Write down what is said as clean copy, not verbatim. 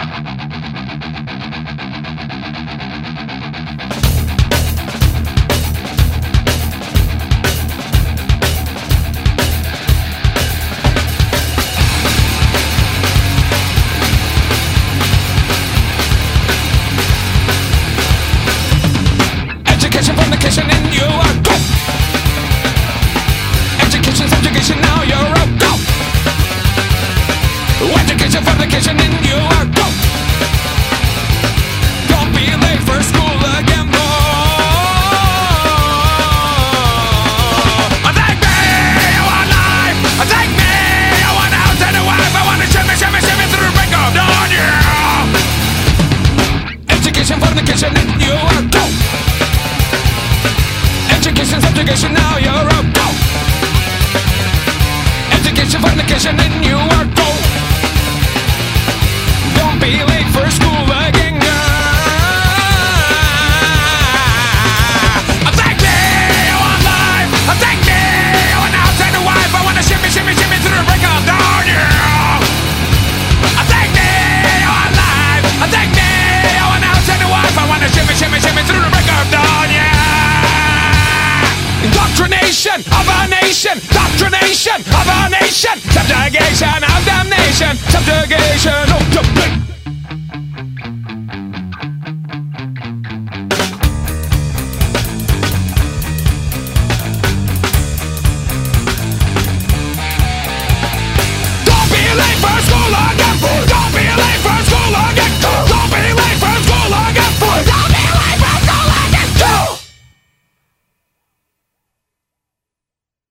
Education, fornication, and you are go. Education, subjugation, now you're a go. Education, fornication, and you are go. Don't be late for school again, boy. Take me, I want life. Take me, I want a house and a wife. I want to shimmy, shimmy, shimmy through the break of dawn, yeah. Education, fornication, and you are go. Education, subjugation, now you're a go. Education, fornication, and you are go. Don't be late for school again, Take me, I want life. Take me, I want a house and a wife. I want to shimmy, shimmy, shimmy through the break of dawn, yeah. Take me, I want life. Take me, I want a house and a wife. I want to shimmy, shimmy, shimmy through the break of dawn, yeah. Indoctrination of a nation, doctrination of a nation, subjugation of damnation, subjugation